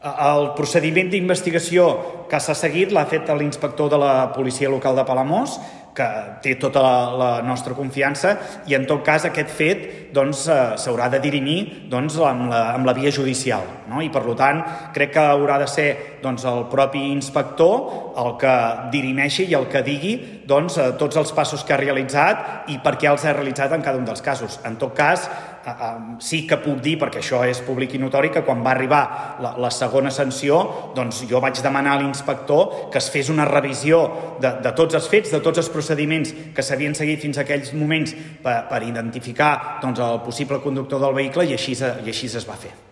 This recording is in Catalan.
El procediment d'investigació que s'ha seguit l'ha fet l'inspector de la policia local de Palamós, que té tota la nostra confiança, i en tot cas aquest fet s'haurà de dirimir amb la via judicial, no? I per tant crec que haurà de ser el propi inspector el que dirimeixi i el que digui tots els passos que ha realitzat i per què els ha realitzat en cada un dels casos. En tot cas, sí que puc dir, perquè això és públic i notori, que quan va arribar la segona sanció, jo vaig demanar a l'inspector que es fes una revisió de tots els fets, de tots els procediments que s'havien seguit fins a aquells moments per identificar el possible conductor del vehicle, i així es va fer.